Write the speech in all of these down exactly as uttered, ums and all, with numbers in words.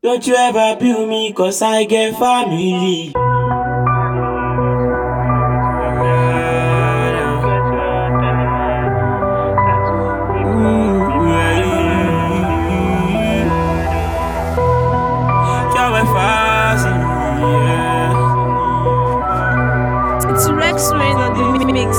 Don't you ever build me, cause I get family. Ooh, yeah. Travel fast, yeah. It's Rex Rain on the mix.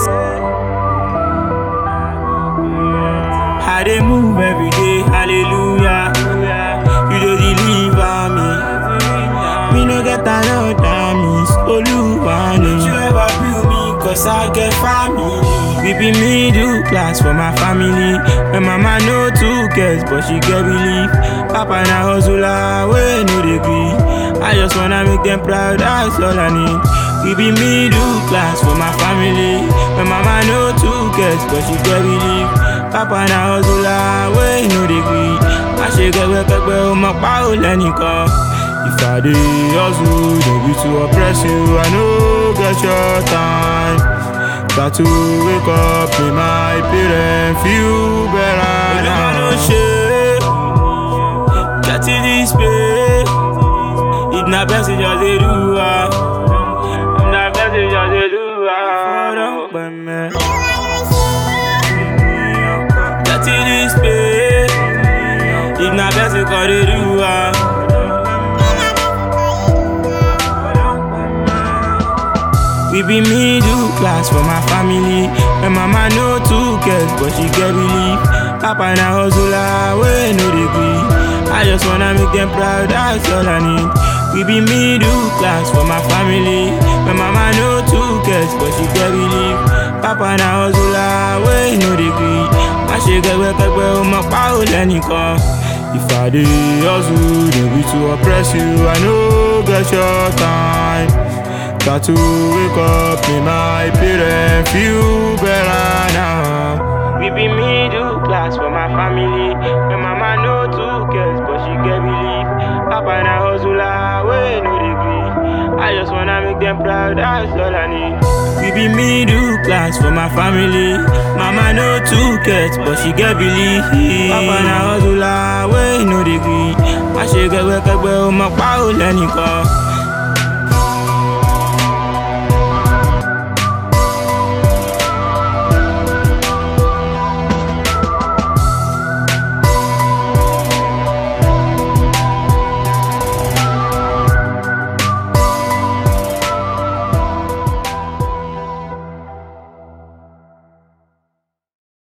How they move every day, hallelujah. You don't deliver me. Me no get another miss, Oluwa. Don't you ever build me, cause I get family. We be middle class for my family. My mama no two kids, but she get belief. Papa na hustler, we no degree. I just wanna make them proud, that's all I need. We be middle class for my family. My mama no two kids, but she get belief. Papa na hustler, we no degree. I should get back up with my power, Lenica. If I dey hustle, don't be too oppress you. I know get your time. Got to wake up, make my parents feel better now. No shit, get in this pay. If not best, it just they do. If not best, it just they do. Get in this pay. If not best, it just they do. We be middle class for my family. My mama no two kids, but she get belief. Papa na hustler, we no degree. I just wanna make them proud, that's all I need. We be middle class for my family. My mama no two kids, but she get belief. Papa na hustler, we no degree. I should get back up with my power, Lenica. If I dey hustle, don't be too oppress you. I know get your time. Got to wake up, make my parents feel better now. We be middle class for my family. My mama no two kids, but she get belief. Papa na hustler, we no degree. I just wanna make them proud, that's all I need. We be middle class for my family. Mama no two kids, but she get belief. Papa na hustler, we no degree. I should get back up with my power, Lenica.